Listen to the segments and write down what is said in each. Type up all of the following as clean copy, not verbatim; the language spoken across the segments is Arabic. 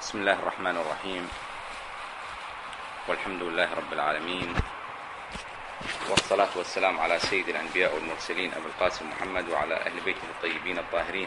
بسم الله الرحمن الرحيم، والحمد لله رب العالمين، والصلاة والسلام على سيد الأنبياء والمرسلين أبي القاسم محمد وعلى أهل بيته الطيبين الطاهرين.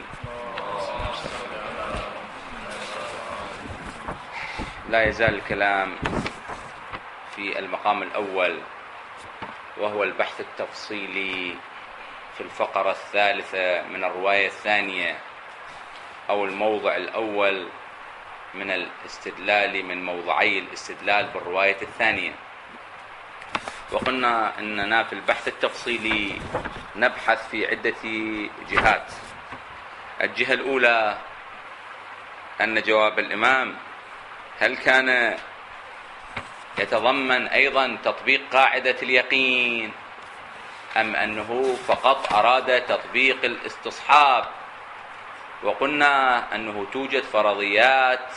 لا يزال الكلام في المقام الأول، وهو البحث التفصيلي في الفقرة الثالثة من الرواية الثانية، أو الموضع الأول من الاستدلال من موضعي الاستدلال بالرواية الثانية. وقلنا أننا في البحث التفصيلي نبحث في عدة جهات. الجهة الأولى أن جواب الإمام هل كان يتضمن أيضا تطبيق قاعدة اليقين، أم أنه فقط أراد تطبيق الاستصحاب. وقلنا أنه توجد فرضيات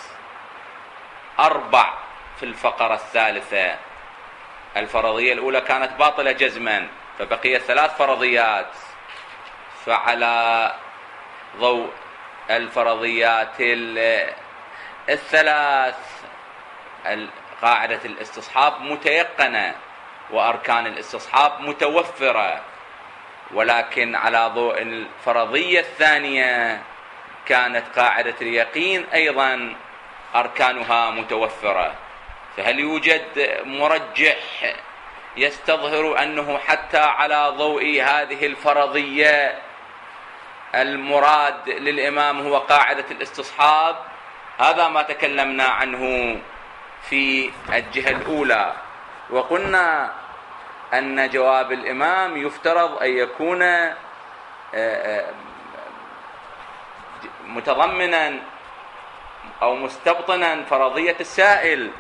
4 في الفقرة الثالثة. الفرضية الأولى كانت باطلة جزما، فبقي 3 فرضيات. فعلى ضوء الفرضيات ال3 قاعدة الاستصحاب متيقنة وأركان الاستصحاب متوفرة، ولكن على ضوء الفرضية الثانية كانت قاعدة اليقين أيضا أركانها متوفرة. فهل يوجد مرجح يستظهر أنه حتى على ضوء هذه الفرضية المراد للإمام هو قاعدة الاستصحاب؟ هذا ما تكلمنا عنه في الجهة الأولى. وقلنا أن جواب الإمام يفترض أن يكون متضمنا أو مستبطنا فرضية السائل،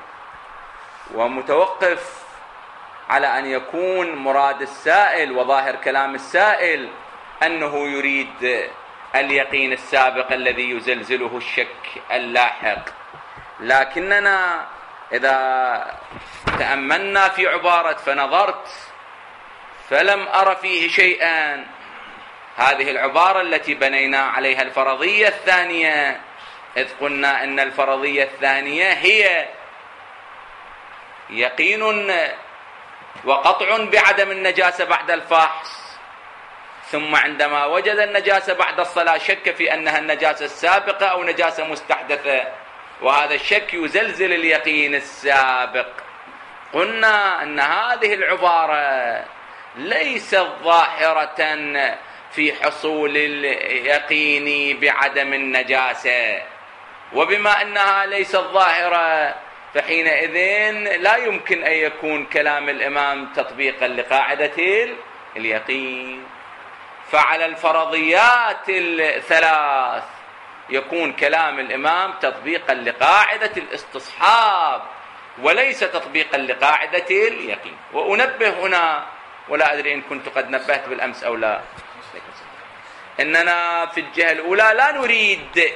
ومتوقف على أن يكون مراد السائل وظاهر كلام السائل أنه يريد اليقين السابق الذي يزلزله الشك اللاحق. لكننا إذا تأملنا في عبارة فنظرت فلم أر فيه شيئا، هذه العبارة التي بنينا عليها الفرضية الثانية، إذ قلنا أن الفرضية الثانية هي يقين وقطع بعدم النجاسة بعد الفحص، ثم عندما وجد النجاسة بعد الصلاة شك في أنها النجاسة السابقة أو نجاسة مستحدثة، وهذا الشك يزلزل اليقين السابق. قلنا أن هذه العبارة ليست ظاهرة في حصول اليقين بعدم النجاسة، وبما أنها ليست ظاهرة فحينئذ لا يمكن أن يكون كلام الإمام تطبيقا لقاعدة اليقين. فعلى الفرضيات ال3 يكون كلام الإمام تطبيقا لقاعدة الاستصحاب وليس تطبيقا لقاعدة اليقين. وأنبه هنا، ولا أدري إن كنت قد نبهت بالأمس أو لا، إننا في الجهة الأولى لا نريد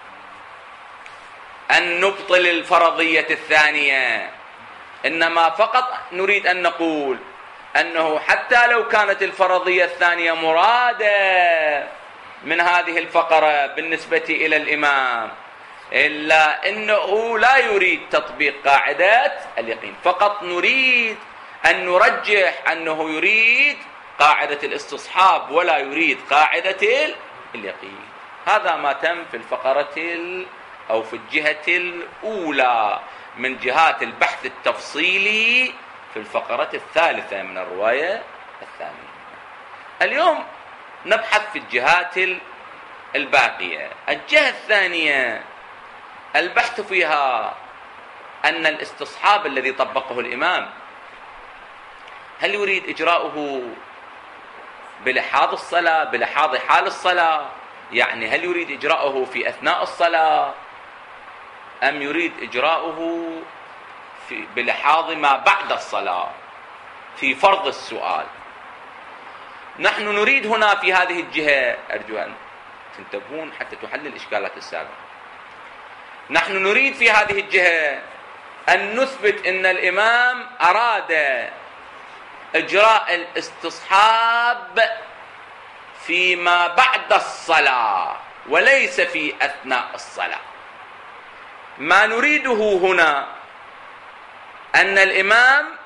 أن نبطل الفرضية الثانية، إنما فقط نريد أن نقول أنه حتى لو كانت الفرضية الثانية مرادة من هذه الفقرة بالنسبة إلى الإمام، إلا أنه لا يريد تطبيق قاعدة اليقين، فقط نريد أن نرجح أنه يريد قاعدة الاستصحاب ولا يريد قاعدة اليقين. هذا ما تم في الفقرة أو في الجهة الأولى من جهات البحث التفصيلي في الفقرة الثالثة من الرواية الثانية. اليوم نبحث في الجهات الباقية. الجهة الثانية البحث فيها أن الاستصحاب الذي طبقه الإمام هل يريد إجراؤه بلحاظ الصلاة، بلحاظ حال الصلاة، يعني هل يريد إجراؤه في أثناء الصلاة، أم يريد إجراؤه بلحاظ ما بعد الصلاة في فرض السؤال. نحن نريد هنا في هذه الجهة، أرجو أن تنتبهون حتى تحل الإشكالات السابقة، نحن نريد في هذه الجهة أن نثبت أن الإمام أراد إجراء الاستصحاب فيما بعد الصلاة وليس في أثناء الصلاة. ما نريده هنا أن الإمام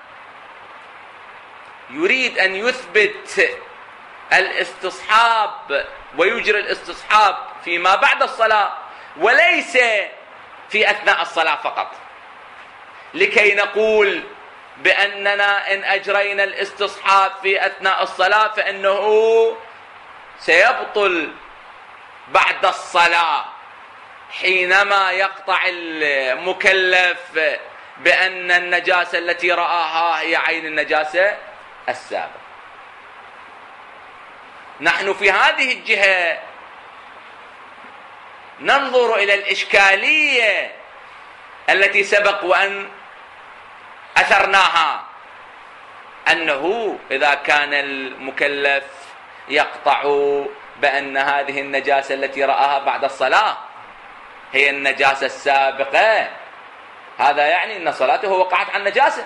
يريد أن يثبت الاستصحاب ويجري الاستصحاب فيما بعد الصلاة وليس في أثناء الصلاة فقط، لكي نقول بأننا إن أجرينا الاستصحاب في أثناء الصلاة فإنه سيبطل بعد الصلاة حينما يقطع المكلف بأن النجاسة التي رآها هي عين النجاسة السابقة. نحن في هذه الجهة ننظر إلى الإشكالية التي سبق وأن أثرناها، أنه إذا كان المكلف يقطع بأن هذه النجاسة التي رآها بعد الصلاة هي النجاسة السابقة، هذا يعني أن صلاته وقعت عن نجاسة.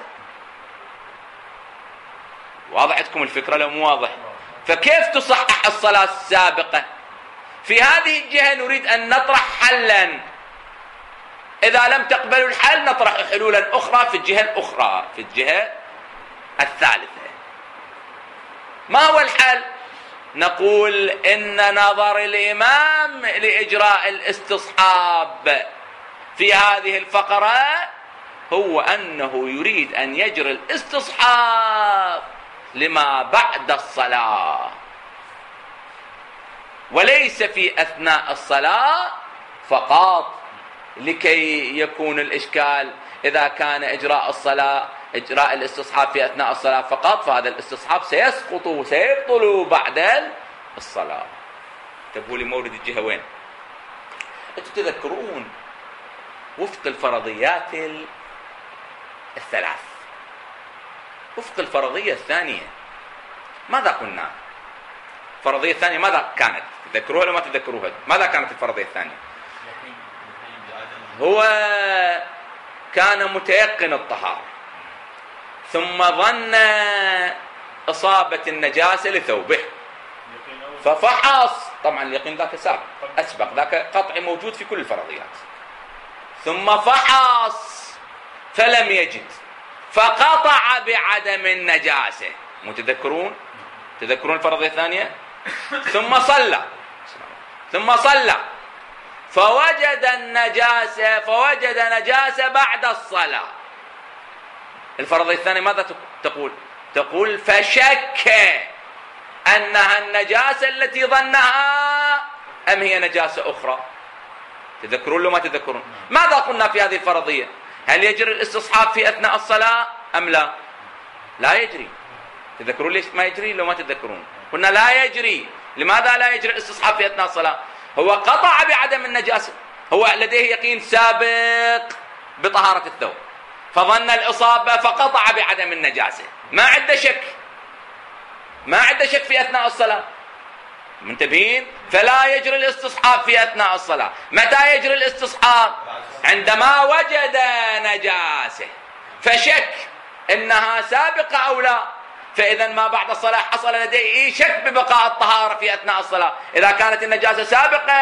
واضح عندكم الفكرة لو مو واضح؟ فكيف تصحح الصلاة السابقة؟ في هذه الجهة نريد أن نطرح حلا، إذا لم تقبلوا الحل نطرح حلولا أخرى في الجهة الأخرى، في الجهة الثالثة. ما هو الحل؟ نقول إن نظر الإمام لإجراء الاستصحاب في هذه الفقرة هو أنه يريد أن يجري الاستصحاب لما بعد الصلاة وليس في أثناء الصلاة فقط، لكي يكون الإشكال إذا كان إجراء الاستصحاب في أثناء الصلاة فقط فهذا الاستصحاب سيسقط وسيبطل بعد الصلاة. تبوا لي مورد الجهة وين؟ أنتم تذكرون وفق الفرضيات الثلاث، وفق الفرضية الثانية ماذا قلنا؟ الفرضية الثانية ماذا كانت؟ تذكروها ولا ما تذكروها؟ ماذا كانت الفرضية الثانية؟ هو كان متيقن الطهارة ثم ظن إصابة النجاسة لثوبه ففحص، طبعا اليقين ذاك أسبق، ذاك قطع موجود في كل الفرضيات، ثم فحص فلم يجد فقطع بعدم النجاسة. متذكرون؟ تذكرون الفرضية الثانية؟ ثم صلى فوجد نجاسة بعد الصلاة. الفرضية الثانية ماذا تقول؟ تقول فشك أنها النجاسة التي ظنها أم هي نجاسة أخرى. تذكرون لو ما تذكرون؟ ماذا قلنا في هذه الفرضية؟ هل يجري الاستصحاب في أثناء الصلاة أم لا؟ لا يجري. تذكرون ليش ما يجري لو ما تذكرون؟ قلنا لا يجري. لماذا لا يجري الاستصحاب في أثناء الصلاة؟ هو قطع بعدم النجاسة، هو لديه يقين سابق بطهارة الثوب فظن الإصابة فقطع بعدم النجاسة، ما عنده شك في أثناء الصلاة. منتبهين؟ فلا يجري الاستصحاب في أثناء الصلاة. متى يجري الاستصحاب؟ عندما وجد نجاسة فشك إنها سابقة أو لا، فإذا ما بعد الصلاة حصل لديه شك ببقاء الطهارة في أثناء الصلاة. إذا كانت النجاسة سابقة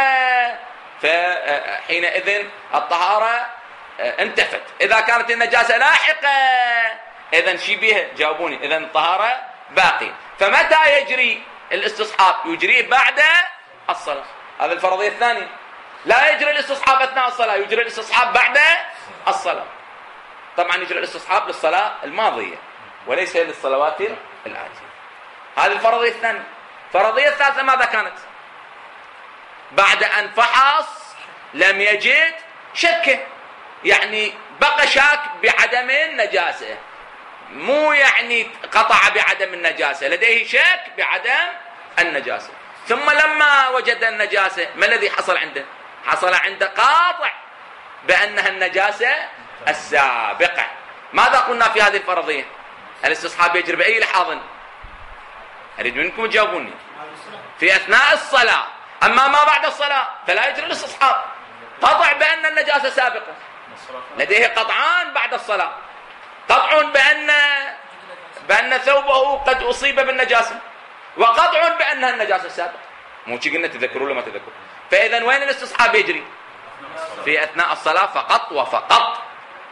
فحينئذ الطهارة انتفت، إذا كانت النجاسة لاحقة إذن شبيه، جاوبوني، إذن الطهارة باقي. فمتى يجري الاستصحاب؟ يجريه بعد الصلاة. هذا الفرضية الثانية. لا يجري الاستصحاب أثناء الصلاة، يجري الاستصحاب بعد الصلاة. طبعا يجري الاستصحاب للصلاة الماضية وليس للصلوات الآتية. هذه الفرضية الثانية. الفرضية الثالثة ماذا كانت؟ بعد أن فحص لم يجد شك، يعني بقى شاك بعدم النجاسة، مو يعني قطع بعدم النجاسة، لديه شك بعدم النجاسة. ثم لما وجد النجاسة ما الذي حصل عنده؟ حصل عنده قاطع بأنها النجاسة السابقة. ماذا قلنا في هذه الفرضية؟ الاستصحاب يجري بأي لحاظ؟ أريد منكم تجاوبوني. في أثناء الصلاة. أما ما بعد الصلاة فلا يجري الاستصحاب، قطع بأن النجاسة سابقة، لديه قطعان بعد الصلاة، قطع بأن ثوبه قد أصيب بالنجاسة، وقطع بأنها النجاسة السابقة. مو شي قلنا تذكروا ولا ما تذكروا؟ فإذا وين الاستصحاب يجري؟ في أثناء الصلاة فقط وفقط.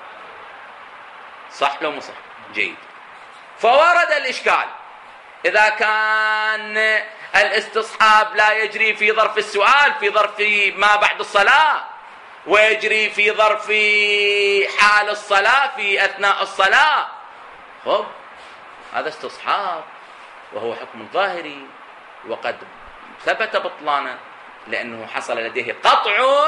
صح لو مو صح؟ جيد. فورد الإشكال إذا كان الاستصحاب لا يجري في ظرف السؤال، في ظرف ما بعد الصلاة، ويجري في ظرف حال الصلاة في أثناء الصلاة، خب هذا استصحاب وهو حكم ظاهري وقد ثبت بطلانه، لأنه حصل لديه قطع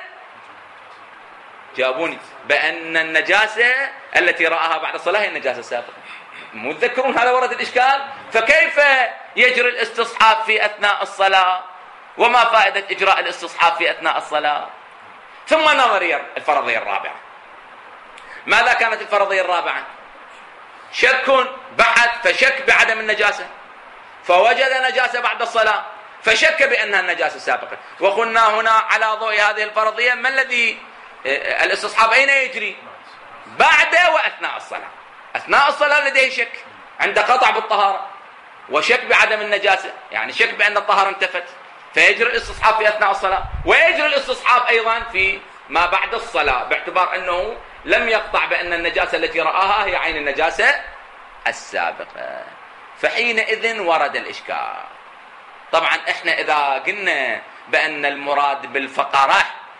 جابوني بأن النجاسة التي رآها بعد الصلاة هي النجاسة السابقة. مو تذكرون هذا ورد الإشكال؟ فكيف يجري الاستصحاب في أثناء الصلاة؟ وما فائدة إجراء الاستصحاب في أثناء الصلاة؟ ثم نظرية الفرضية الرابعة. ماذا كانت الفرضية الرابعة؟ شك بحث فشك بعدم النجاسة، فوجد نجاسة بعد الصلاة فشك بأنها النجاسة السابقة. وقلنا هنا على ضوء هذه الفرضية ما الذي الاستصحاب أين يجري؟ بعد وأثناء الصلاة. أثناء الصلاة لديه شك عند قطع بالطهارة، وشك بعدم النجاسة، يعني شك بأن الطهارة انتفت، فيجري الاستصحاب في أثناء الصلاة، ويجري الاستصحاب أيضا في ما بعد الصلاة، باعتبار أنه لم يقطع بأن النجاسة التي رآها هي عين النجاسة السابقة. فحينئذ ورد الإشكال. طبعا احنا إذا قلنا بأن المراد بالفقرة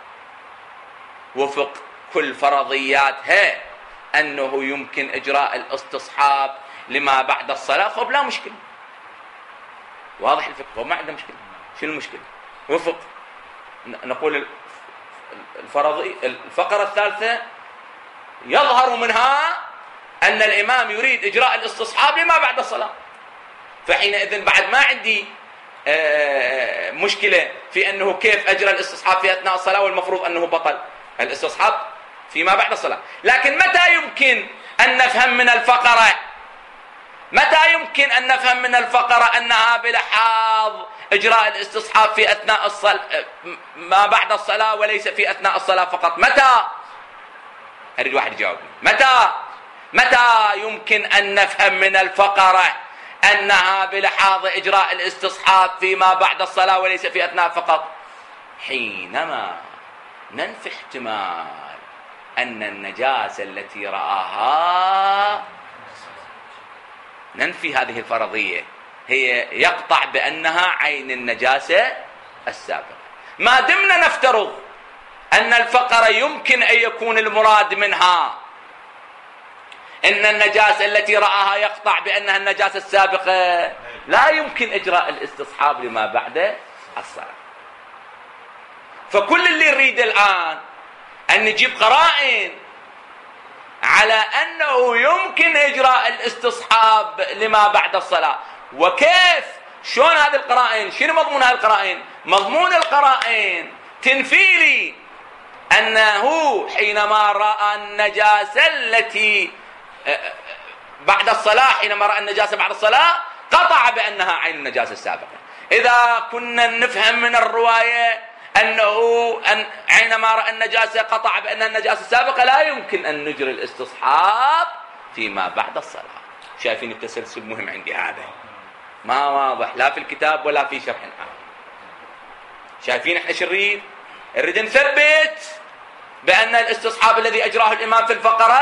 وفق كل فرضياتها أنه يمكن إجراء الاستصحاب لما بعد الصلاة، خب لا مشكلة، واضح الفكرة، وما عنده مشكلة. شو المشكلة؟ وفق نقول الفقرة الثالثة يظهر منها أن الإمام يريد إجراء الاستصحاب لما بعد الصلاة، فحينئذ بعد ما عندي مشكلة في أنه كيف أجرى الاستصحاب في أثناء الصلاة، والمفروض أنه بطل الاستصحاب فيما بعد الصلاة. لكن متى يمكن أن نفهم من الفقرة، متى يمكن أن نفهم من الفقرة أنها بلحاظ إجراء الاستصحاب في أثناء الصلاة ما بعد الصلاة وليس في أثناء الصلاة فقط؟ متى؟ أريد واحد يجاوبني. متى يمكن أن نفهم من الفقرة أنها بلحاظ إجراء الاستصحاب فيما بعد الصلاة وليس في أثناء فقط؟ حينما ننفي احتمال أن النجاسة التي رآها، ننفي هذه الفرضية، هي يقطع بأنها عين النجاسة السابقة. ما دمنا نفترض أن الفقرة يمكن أن يكون المراد منها إن النجاسة التي رآها يقطع بأنها النجاسة السابقة، لا يمكن إجراء الاستصحاب لما بعد الصلاة. فكل اللي نريد الآن أن نجيب قرائن على أنه يمكن إجراء الاستصحاب لما بعد الصلاة. وكيف؟ شلون هذه القرائن؟ شنو مضمون هذه القرائن؟ مضمون القرائن تنفي لي أنه حينما رأى النجاسة التي بعد الصلاة، حينما رأى النجاسة بعد الصلاة قطع بأنها عين النجاسة السابقة. إذا كنا نفهم من الرواية أنه حينما رأى النجاسة قطع بأنها النجاسة السابقة، لا يمكن أن نجري الاستصحاب فيما بعد الصلاة. شايفين التسلسل مهم عندي هذا؟ ما واضح لا في الكتاب ولا في شرح آخر. شايفين احنا شو نريد؟ نريد نثبت بأن الاستصحاب الذي أجراه الإمام في الفقرة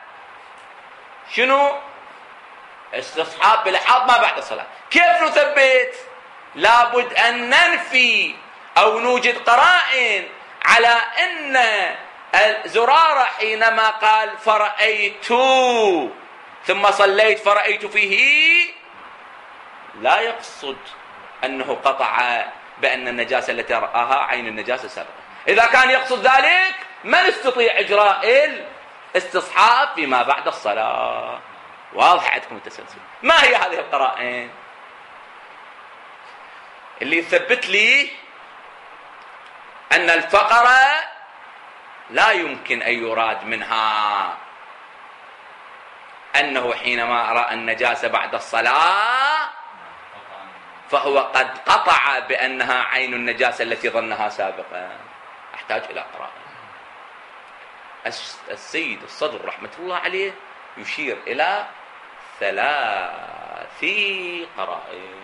شنو؟ استصحاب بلحاظ ما بعد الصلاة. كيف نثبت؟ لابد أن ننفي أو نوجد قرائن على أن زرارة حينما قال فرأيت ثم صليت فرأيت فيه، لا يقصد أنه قطع بأن النجاسة التي رآها عين النجاسة السابقة. إذا كان يقصد ذلك ما نستطيع إجراء الاستصحاب فيما بعد الصلاة. واضح عندكم التسلسل؟ ما هي هذه القرائن اللي يثبت لي أن الفقرة لا يمكن أن يراد منها أنه حينما رأى النجاسة بعد الصلاة فهو قد قطع بأنها عين النجاسة التي ظنها سابقا؟ أحتاج إلى قراءة. السيد الصدر رحمة الله عليه يشير إلى 3 قرائن.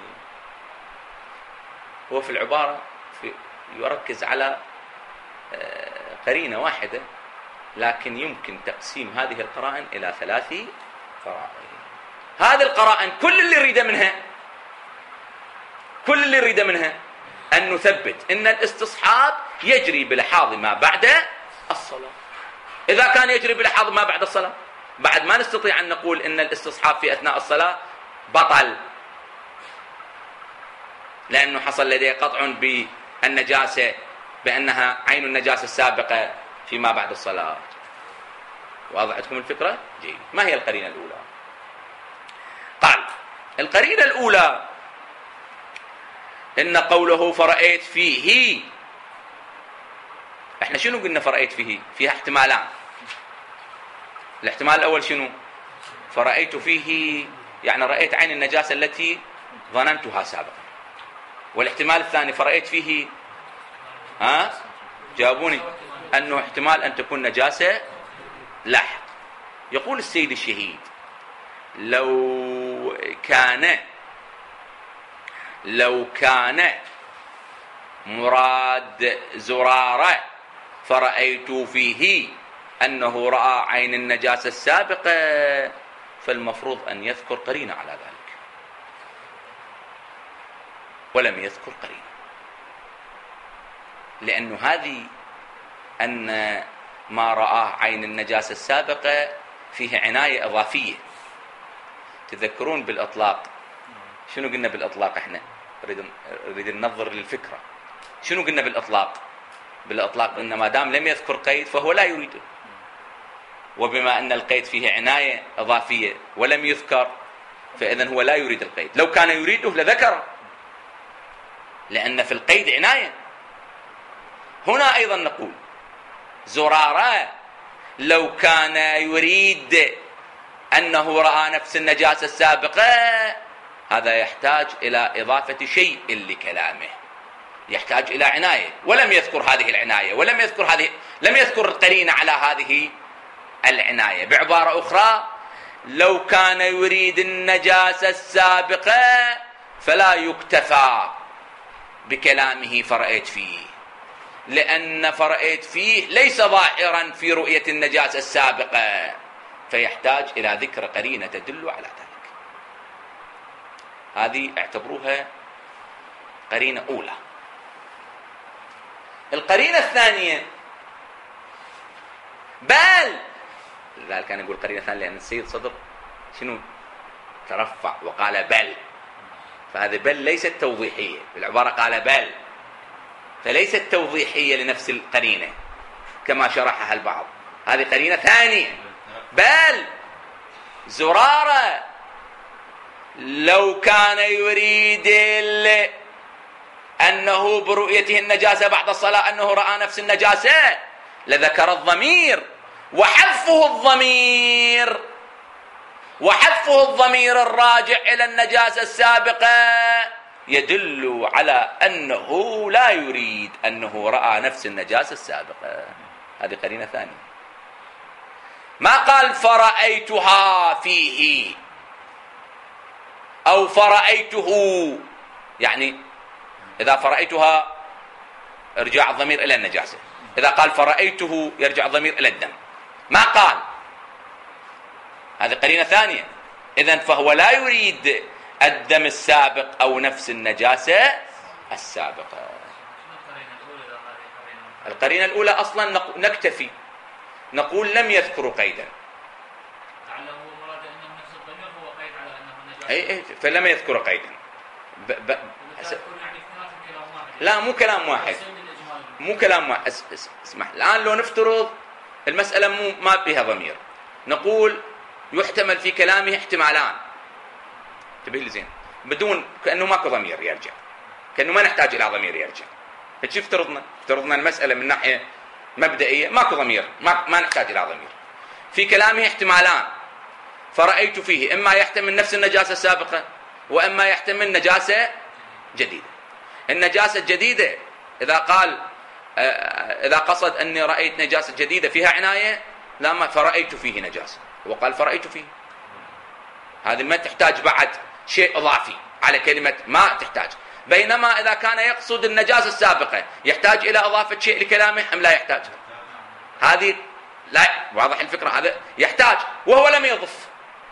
هو في العبارة يركز على قرينة واحدة، لكن يمكن تقسيم هذه القرائن إلى 3 قرائن. هذه القرائن كل اللي يريد منها أن نثبت أن الاستصحاب يجري بلحاظ ما بعد الصلاة. إذا كان يجري بلحاظ ما بعد الصلاة، بعد ما نستطيع أن نقول أن الاستصحاب في أثناء الصلاة بطل، لأنه حصل لديه قطع بالنجاسة، بأنها عين النجاسة السابقة فيما بعد الصلاة. واضحتكم الفكرة؟ جيد. ما هي القرينة الأولى؟ قال القرينة الأولى إن قوله فرأيت فيه، احنا شنو قلنا فرأيت فيه؟ فيها احتمالان. الاحتمال الأول شنو؟ فرأيت فيه يعني رأيت عين النجاسة التي ظننتها سابقا. والاحتمال الثاني فرأيت فيه جاوبوني أنه احتمال أن تكون نجاسة لاحق. يقول السيد الشهيد لو كان مراد زرارة فرأيت فيه أنه رأى عين النجاسة السابقة، فالمفروض أن يذكر قرينة على ذلك، ولم يذكر قرينة، لأنه هذه أن ما رآه عين النجاسة السابقة فيه عناية إضافية. تذكرون بالإطلاق شنو قلنا بالإطلاق؟ احنا نريد ننظر للفكرة. شنو قلنا بالإطلاق إن ما دام لم يذكر قيد فهو لا يريده، وبما أن القيد فيه عناية إضافية ولم يذكر فإذن هو لا يريد القيد. لو كان يريده لذكره، لأن في القيد عناية. هنا أيضا نقول زرارة لو كان يريد أنه رأى نفس النجاسة السابقة، هذا يحتاج إلى إضافة شيء لكلامه، يحتاج إلى عناية، ولم يذكر هذه العناية، لم يذكر قرينة على هذه العناية. بعبارة أخرى، لو كان يريد النجاسة السابقة فلا يكتفى بكلامه فرأيت فيه، لأن فرأيت فيه ليس ظاهرا في رؤية النجاسة السابقة، فيحتاج إلى ذكر قرينة تدل على ذلك. هذه اعتبروها قرينة أولى. القرينة الثانية بل، لذلك كان يقول قرينة ثانية لأن السيد صدر شنو ترفع وقال بل، فهذه بل ليست توضيحية، بالعبارة قال بل، فليست توضيحية لنفس القرينة كما شرحها البعض. هذه قرينة ثانية. بل زرارة لو كان يريد أنه برؤيته النجاسة بعد الصلاة أنه رأى نفس النجاسة لذكر الضمير، وحذفه الضمير الراجع إلى النجاسة السابقة يدل على أنه لا يريد أنه رأى نفس النجاسة السابقة. هذه قرينة ثانية. ما قال فرأيتها فيه أو فرأيته، يعني إذا فرأيتها ارجع الضمير إلى النجاسة، إذا قال فرأيته يرجع الضمير إلى الدم. ما قال، هذه قرينة ثانية. إذن فهو لا يريد الدم السابق أو نفس النجاسة السابقة. القرينة الأولى أصلا نكتفي نقول لم يذكروا قيدا، فلم يذكروا قيدا. لا مو كلام واحد، اسمح. الآن لو نفترض المسألة ما بها ضمير، نقول يحتمل في كلامه احتمالان، انتبه لي زين، بدون كأنه ماكو ضمير يرجع، كأنه ما نحتاج إلى ضمير يرجع. فشو افترضنا المسألة من ناحية مبدئية ماكو ضمير، ما نحتاج إلى ضمير. في كلامه احتمالان، فرأيت فيه إما يحتمل نفس النجاسة السابقة وإما يحتمل نجاسة جديدة. النجاسة الجديدة إذا قصد أني رأيت نجاسة جديدة فيها عناية، لا، ما فرأيت فيه نجاسة، وقال فرأيت فيه، هذه ما تحتاج بعد شيء إضافي على كلمة ما تحتاج. بينما إذا كان يقصد النجاسة السابقة يحتاج إلى إضافة شيء لكلامه أم لا يحتاج؟ هذه لا واضح الفكرة، هذا يحتاج وهو لم يضف.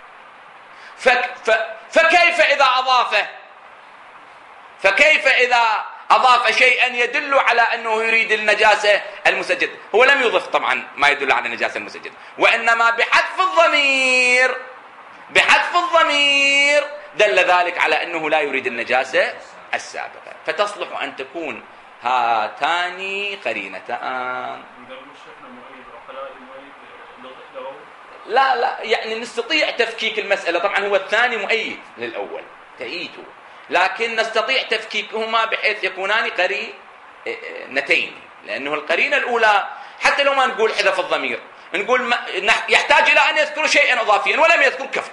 فكيف إذا أضافه؟ فكيف إذا أضاف شيئا يدل على أنه يريد النجاسة المسجد؟ هو لم يضف طبعا ما يدل على النجاسة المسجد، وإنما بحذف الضمير دل ذلك على أنه لا يريد النجاسة السابقة. فتصلح أن تكون هاتان قرينتان. لا يعني نستطيع تفكيك المسألة، طبعا هو الثاني مؤيد للأول تأييته، لكن نستطيع تفكيكهما بحيث يكونان قرينتين، لأنه القرينة الأولى حتى لو ما نقول حذف الضمير، نقول يحتاج إلى أن يذكر شيئا إضافيا ولم يذكر كفى.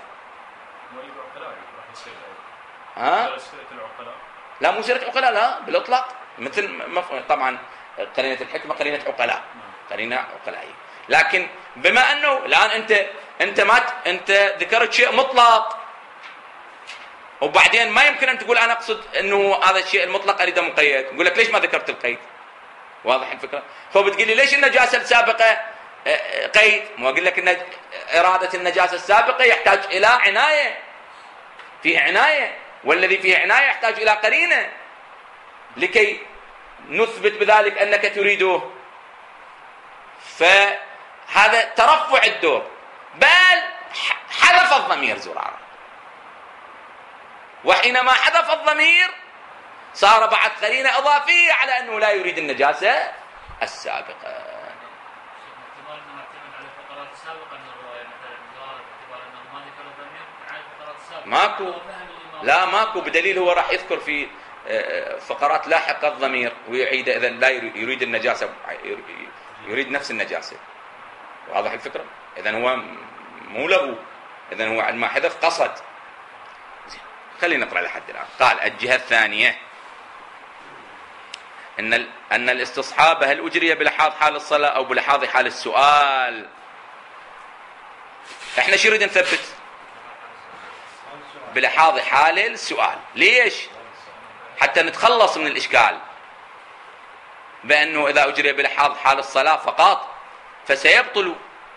لا مو سيرة عقلاء، لا بالإطلاق، مثل طبعا قرينة الحكمة قرينة عقلاء، قرينة عقلائية. لكن بما أنه الآن أنت ذكرت شيء مطلق، وبعدين ما يمكن أن تقول أنا أقصد أنه هذا الشيء المطلق أريد مقيد، نقول لك ليش ما ذكرت القيد؟ واضح الفكرة؟ فبتقول لي ليش النجاسة السابقة قيد؟ ما أقول لك أن إرادة النجاسة السابقة يحتاج إلى عناية، فيه عناية، والذي فيه عناية يحتاج إلى قرينة لكي نثبت بذلك أنك تريده. فهذا ترفع الدور، بل حذف الضمير زرارة، وحينما حذف الضمير صار بعد قرينة إضافية على أنه لا يريد النجاسة السابقة. ماكو بدليل، هو راح يذكر في فقرات لاحقة الضمير ويعيد إذا لا يريد النجاسة، يريد نفس النجاسة. واضح الفكرة؟ إذن هو مو له، إذن هو عندما حذف قصد. خلينا نقرأ لحد الآن. قال الجهة الثانية أن الاستصحاب هل أجري بلحاظ حال الصلاة أو بلحاظ حال السؤال؟ احنا شو نريد نثبت؟ بلحاظ حال السؤال. ليش؟ حتى نتخلص من الإشكال بأنه إذا أجري بلحاظ حال الصلاة فقط فسيبطل.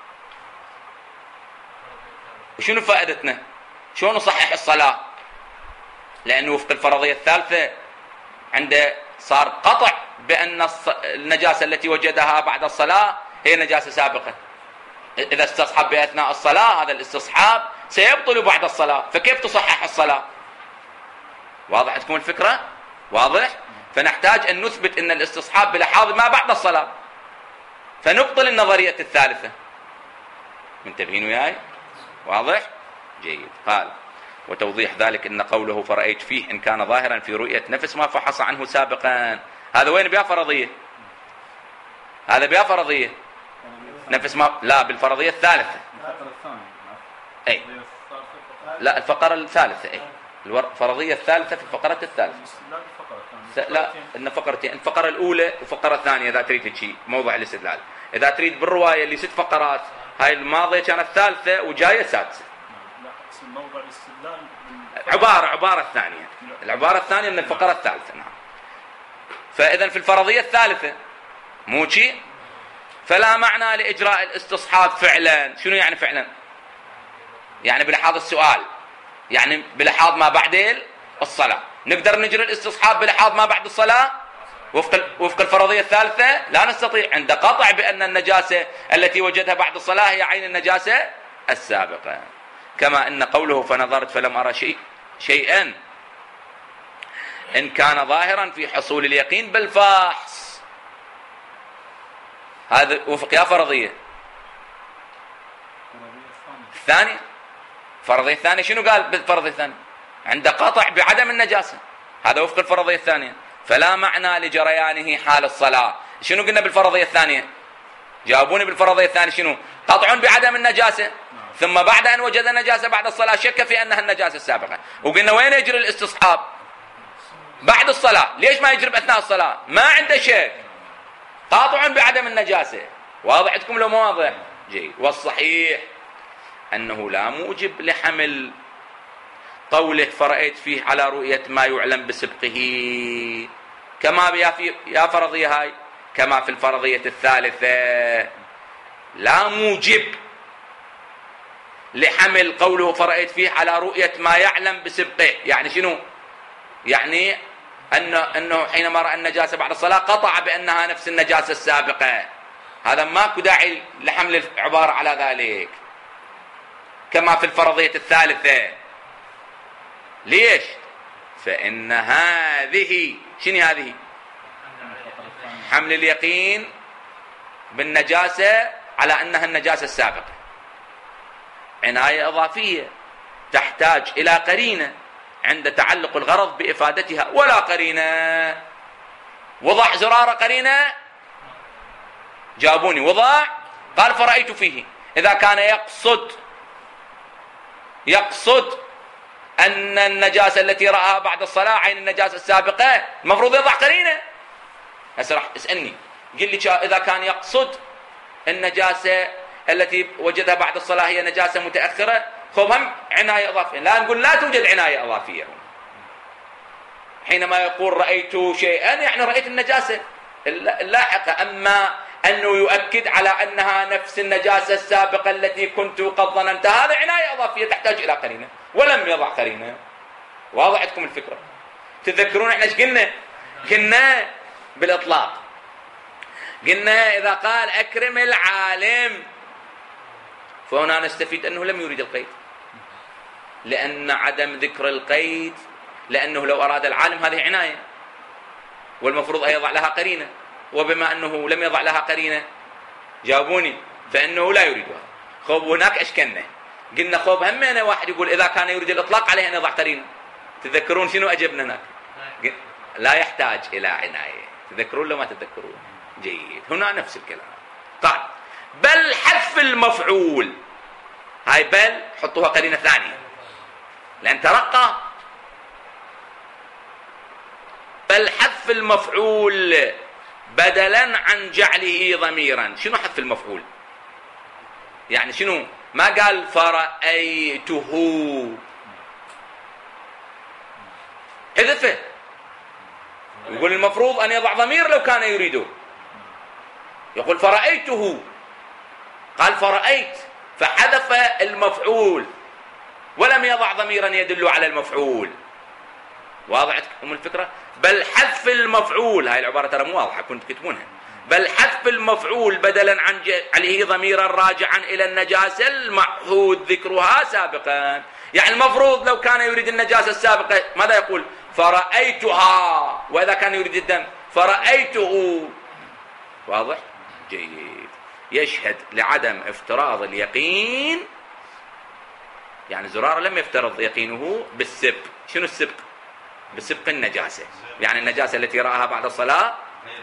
وشنو فائدتنا؟ شلون نصحح الصلاة؟ لأنه وفق الفرضية الثالثة عنده صار قطع بأن النجاسة التي وجدها بعد الصلاة هي نجاسة سابقة. إذا استصحب بأثناء الصلاة هذا الاستصحاب سيبطل بعد الصلاة، فكيف تصحح الصلاة؟ واضح تكون الفكرة؟ واضح؟ فنحتاج أن نثبت أن الاستصحاب بلحاظ ما بعد الصلاة، فنبطل النظرية الثالثة. منتبهين وياي؟ واضح؟ جيد. قال وتوضيح ذلك أن قوله فرأيت فيه إن كان ظاهرا في رؤية نفس ما فحص عنه سابقا، هذا وين بها فرضية؟ هذا بها فرضية نفس ما لا بالفرضية الثالثة. أي لا الفقرة الثالثة، أي الفرضية الثالثة في الفقرة الثالثة. لا إن فقرتين، الفقرة الأولى والفقرة الثانية إذا تريد شيء موضع الاستدلال. إذا تريد بالرواية اللي 6 فقرات، هاي الماضية كانت ثالثة وجاية سادسة. موضع الاستدلال عبارة الثانية، العبارة الثانية من الفقرة الثالثة. نعم. فإذا في الفرضية الثالثة مو شيء، فلا معنى لإجراء الاستصحاب فعلا. شنو يعني فعلا؟ يعني بلحاظ السؤال، يعني بلحاظ ما بعد الصلاة. نقدر نجري الاستصحاب بلحاظ ما بعد الصلاة وفق الفرضية الثالثة؟ لا نستطيع، عند قطع بأن النجاسة التي وجدها بعد الصلاة هي عين النجاسة السابقة. كما أن قوله فنظرت فلم أرى شيئا إن كان ظاهرا في حصول اليقين بالفحص، هذا وفق يا فرضية الثانية. فرضية الثانية شنو قال بالفرضية الثانية؟ عند قطع بعدم النجاسة، هذا وفق الفرضية الثانية. فلا معنى لجريانه حال الصلاة. شنو قلنا بالفرضية الثانية؟ جاوبوني بالفرضية الثانية شنو؟ قطع بعدم النجاسة، ثم بعد أن وجد النجاسة بعد الصلاة شك في أنها النجاسة السابقة. وقلنا وين يجري الاستصحاب؟ بعد الصلاة. ليش ما يجري أثناء الصلاة؟ ما عنده شك، قاطع بعدم النجاسة. واضح عندكم لو ما واضح؟ جيد. والصحيح أنه لا موجب لحمل قوله فرأيت فيه على رؤية ما يعلم بسبقه، كما يا فرضية هاي، كما في الفرضية الثالثة. لا موجب لحمل قوله فرأيت فيه على رؤية ما يعلم بسبقه. يعني شنو؟ يعني أنه حينما رأى النجاسة بعد الصلاة قطع بأنها نفس النجاسة السابقة. هذا ماكو داعي لحمل العبارة على ذلك، كما في الفرضية الثالثة. ليش؟ فإن هذه شنو هذه؟ حمل اليقين بالنجاسة على أنها النجاسة السابقة، عناية إضافية تحتاج إلى قرينة عند تعلق الغرض بإفادتها، ولا قرينة. وضع زرار قرينة، جابوني وضع، قال فرأيت فيه. إذا كان يقصد أن النجاسة التي رآها بعد الصلاة عين النجاسة السابقة، المفروض يضع قرينة. هسه راح اسألني قل لي إذا كان يقصد النجاسة التي وجدها بعد الصلاة هي نجاسة متأخرة، خب هم عناية إضافية. لا نقول لا توجد عناية إضافية. حينما يقول رأيت شيئا يعني رأيت النجاسة اللاحقة، أما أنه يؤكد على أنها نفس النجاسة السابقة التي كنت قد ظننتها، هذا عناية إضافية تحتاج إلى قرينة، ولم يضع قرينة. واضح عندكم الفكرة؟ تذكرون احنا ايش قلنا؟ قلنا بالإطلاق، قلنا إذا قال أكرم العالم فهنا نستفيد أنه لم يريد القيد، لأن عدم ذكر القيد لأنه لو أراد العالم هذه عناية، والمفروض أن يضع لها قرينة، وبما أنه لم يضع لها قرينة جاوبوني فإنه لا يريدها. خب هناك أشكلنا، قلنا خب همنا واحد يقول إذا كان يريد الإطلاق عليه أن يضع قرينة. تذكرون شنو أجبنا هناك؟ لا يحتاج إلى عناية. تذكرون لو ما تذكرون؟ جيد. هنا نفس الكلام. قال بل حذف المفعول، هاي بل حطوها قرينة ثانية لأن ترقى. بل حذف المفعول بدلا عن جعله ضميرا. شنو حذف المفعول؟ يعني شنو؟ ما قال فرأيته، حذفه. يقول المفروض أن يضع ضمير لو كان يريده، يقول فرأيته، قال فرأيت، فحذف المفعول ولم يضع ضميرا يدل على المفعول. واضح لكم الفكرة؟ بل حذف المفعول، هاي العبارة ترى مو واضحة كنت تكتبونها. بل حذف المفعول بدلا عن جعله ضميرا راجعا إلى النجاسة المعهود ذكرها سابقا. يعني المفروض لو كان يريد النجاسة السابقة ماذا يقول؟ فرأيتها، وإذا كان يريد الدم فرأيته. واضح؟ جيد. يشهد لعدم افتراض اليقين، يعني زرارة لم يفترض يقينه بالسبق. شنو السبق؟ بسبق النجاسة، يعني النجاسة التي رآها بعد الصلاة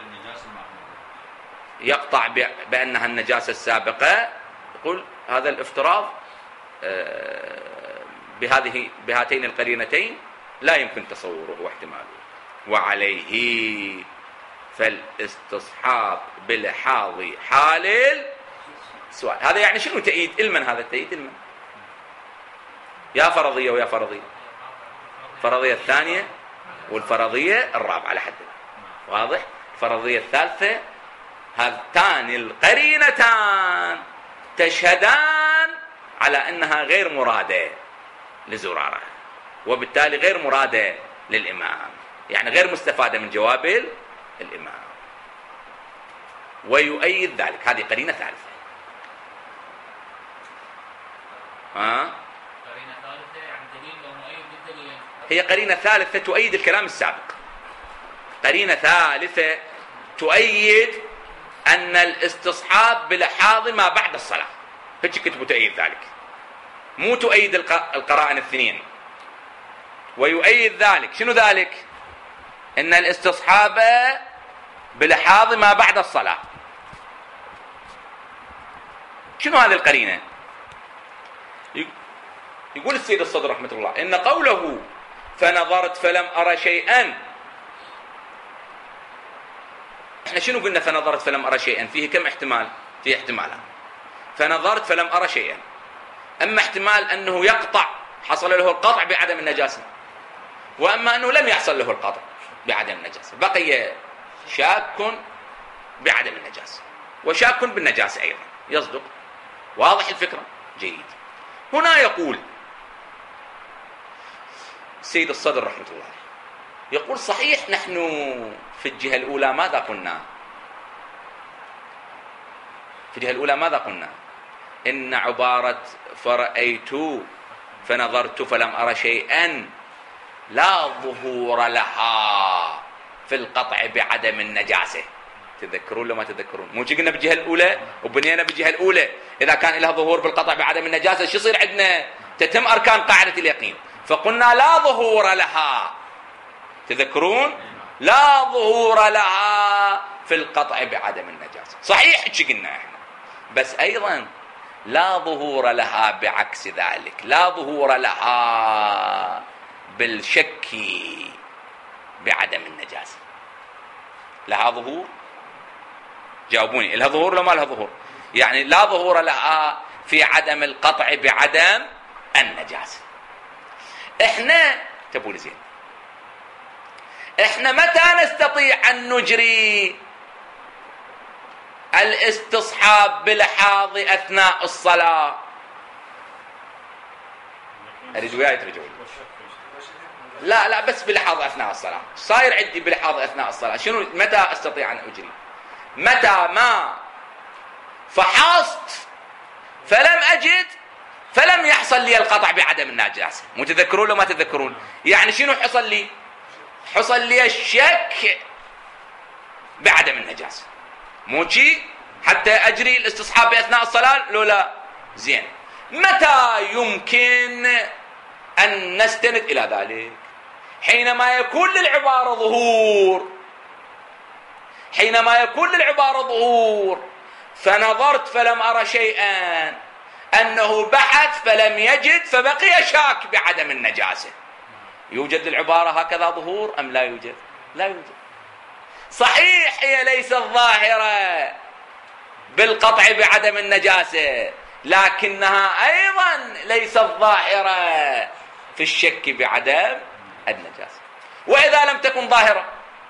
يقطع بأنها النجاسة السابقة. يقول هذا الافتراض بهاتين القرينتين لا يمكن تصوره واحتماله. وعليه فالاستصحاب بلحاظ حال السؤال. هذا يعني شنو تأييد؟ المن هذا التأييد المن؟ يا فرضية ويا فرضية، فرضية الثانية والفرضية الرابعة على حد. واضح؟ الفرضية الثالثة هاتان القرينتان تشهدان على أنها غير مرادة لزرارة، وبالتالي غير مرادة للإمام، يعني غير مستفادة من جواب الإمام. ويؤيد ذلك، هذه قرينة ثالثة. قرينة ثالثة يعني دليل ومؤيد للدليل. هي قرينة ثالثة تؤيد الكلام السابق. قرينة ثالثة تؤيد أن الاستصحاب بلحاظ ما بعد الصلاة، هيك كتبوا تؤيد ذلك، مو تؤيد القرائن الاثنين. ويؤيد ذلك شنو ذلك؟ أن الاستصحاب بلحاظ ما بعد الصلاة. شنو هذه القرينة؟ يقول السيد الصدر رحمة الله إن قوله فنظرت فلم أرى شيئا، احنا شنو قلنا فنظرت فلم أرى شيئا؟ فيه كم احتمال؟ فيه احتمالان. فنظرت فلم أرى شيئا، أما احتمال أنه يقطع، حصل له القطع بعدم النجاسة، وأما أنه لم يحصل له القطع بعدم النجاسة، بقي شاك بعدم النجاسة وشاك بالنجاسة أيضا. يصدق. واضح الفكرة؟ جيد. هنا يقول السيد الصدر رحمة الله يقول صحيح نحن في الجهة الأولى ماذا قلنا؟ في الجهة الأولى ماذا قلنا؟ إن عبارة فرأيت فنظرت فلم أرى شيئا لا ظهور لها في القطع بعدم النجاسة. تذكرون لما تذكرون؟ مو قلنا بالجهة الأولى وبنينا بالجهة الأولى إذا كان لها ظهور بالقطع بعدم النجاسة شو يصير عندنا؟ تتم أركان قاعدة اليقين. فقلنا لا ظهور لها، تذكرون؟ لا ظهور لها في القطع بعدم النجاسة. صحيح شو قلنا احنا، بس أيضا لا ظهور لها بعكس ذلك، لا ظهور لها بالشك بعدم النجاسة. لها ظهور؟ جاوبوني، لها ظهور لو ما لها ظهور؟ يعني لا ظهور لها في عدم القطع بعدم النجاسة. احنا تبون زين، احنا متى نستطيع ان نجري الاستصحاب بالحاض اثناء الصلاة؟ اريد وياي ترجعوا لا بس بالحاض اثناء الصلاة. صاير عندي بالحاض اثناء الصلاة شنو؟ متى استطيع ان اجري؟ متى ما فحصت فلم اجد فلم يحصل لي القطع بعدم النجاسة. متذكرون لو ما تذكرون؟ يعني شنو حصل لي؟ حصل لي الشك بعدم النجاسة، مو شي حتى أجري الاستصحاب بأثناء الصلاة؟ لو لا. زين، متى يمكن أن نستند إلى ذلك؟ حينما يكون للعبارة ظهور، حينما يكون للعبارة ظهور فنظرت فلم أرى شيئا، أنه بحث فلم يجد فبقي شاك بعدم النجاسة. يوجد للعبارة هكذا ظهور أم لا يوجد؟ لا يوجد. صحيح هي ليست ظاهرة بالقطع بعدم النجاسة، لكنها أيضا ليست ظاهرة في الشك بعدم النجاسة. وإذا لم تكن ظاهرة،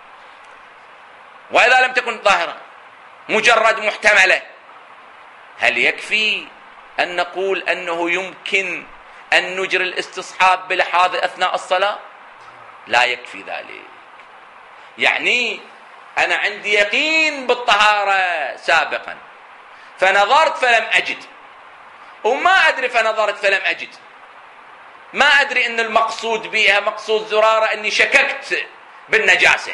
وإذا لم تكن ظاهرة مجرد محتملة، هل يكفي أن نقول أنه يمكن أن نجري الاستصحاب بالحاض أثناء الصلاة؟ لا يكفي ذلك. يعني أنا عندي يقين بالطهارة سابقا فنظرت فلم أجد، وما أدري فنظرت فلم أجد، ما أدري أن المقصود بها مقصود زرارة أني شككت بالنجاسة،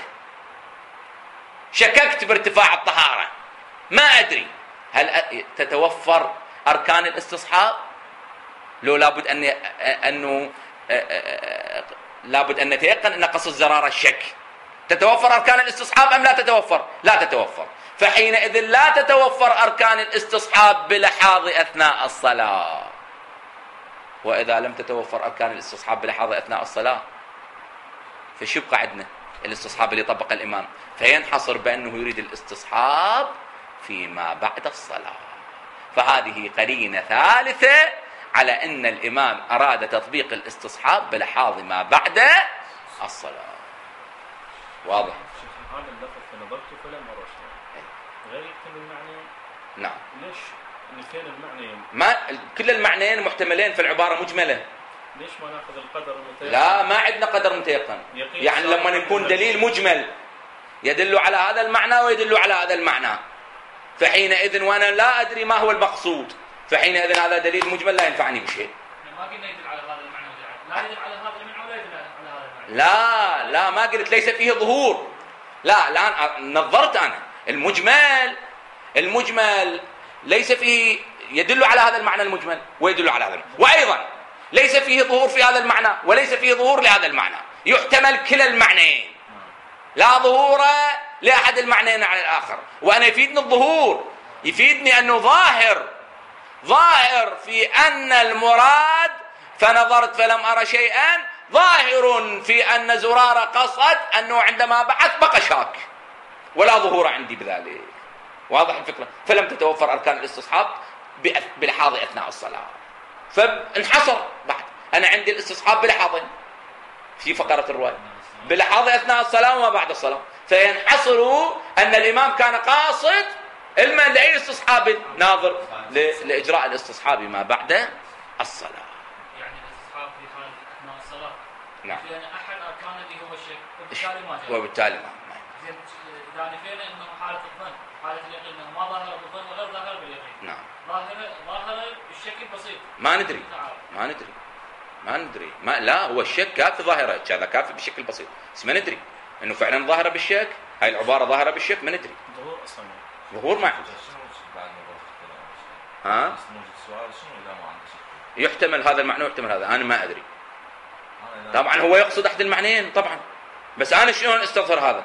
شككت بارتفاع الطهارة، ما أدري. هل تتوفر أركان الاستصحاب؟ لو لابد أنه لابد أن نتيقن أن قصد زرارة الشك. تتوفر أركان الاستصحاب أم لا تتوفر؟ لا تتوفر. فحينئذ لا تتوفر أركان الاستصحاب بلحاظ أثناء الصلاة. وإذا لم تتوفر أركان الاستصحاب بلحاظ أثناء الصلاة فشو يبقى عندنا؟ الاستصحاب اللي طبق الإمام، فينحصر بأنه يريد الاستصحاب فيما بعد الصلاة. فهذه قرينة ثالثة على أن الإمام أراد تطبيق الاستصحاب بلحاظ ما بعد الصلاة. واضح؟ هذا اللفظ فنظرت فلم أرى شيئا غير يحتمل المعنى. نعم. ليش؟ إن كان المعنيين ما كل المعنيين محتملين في العبارة مجملة. ليش ما ناخذ القدر المتيقن؟ لا، ما عندنا قدر متيقن. يعني لما يكون دليل مجمل يدل على هذا المعنى ويدل على هذا المعنى، فحينئذ وأنا لا أدري ما هو المقصود، فحينئذ هذا دليل مجمل لا ينفعني بشيء. ما قلنا يدل على هذا المعنى، لا يدل على هذا المعنى ولا يدل على هذا المعنى. لا ما قلت ليس فيه ظهور. لا نظرت أنا المجمل ليس فيه يدل على هذا المعنى المجمل ويدل على هذا المعنى. وأيضا ليس فيه ظهور في هذا المعنى وليس فيه ظهور لهذا المعنى، يحتمل كلا المعنيين، لا ظهور لأحد المعنيين على الآخر. وأنا يفيدني الظهور، يفيدني أنه ظاهر في أن المراد فنظرت فلم أرى شيئا، ظاهر في أن زرارة قصد أنه عندما بحث بقى شاك ولا ظهور عندي بذلك. واضح الفكرة؟ فلم تتوفر أركان الاستصحاب بلحاظ أثناء الصلاة، فانحصر بعد. أنا عندي الاستصحاب بلحاظين في فقرة الرواية، بلحاظ أثناء الصلاة وما بعد الصلاة، فينحصر أن الإمام كان قاصد الماء لأي استصحاب؟ ناظر لإجراء الاستصحاب ما بعد الصلاة. يعني الاستصحاب في حال أثناء الصلاة. نعم. لأن أحد أركان اللي هو الشك وبالتالي ما جاء. وبالتالي ما. زين إذا نفينا إنه حالة الظن، حالة اليقين إنه ما ظاهر بالظن وغير ظاهر باليقين. نعم. ظاهر الشك بسيط. ما ندري. لا هو الشك كافي ظاهرة، هذا كافي بشكل بسيط، بس ما ندري إنه فعلا ظاهرة بالشك، هاي العبارة ظاهرة بالشك، ما ندري. ظهور أصلا. ظهور ما يحتمل هذا المعنى ويحتمل هذا، أنا ما أدري. طبعا هو يقصد أحد المعنيين طبعا، بس أنا شلون استظهر هذا؟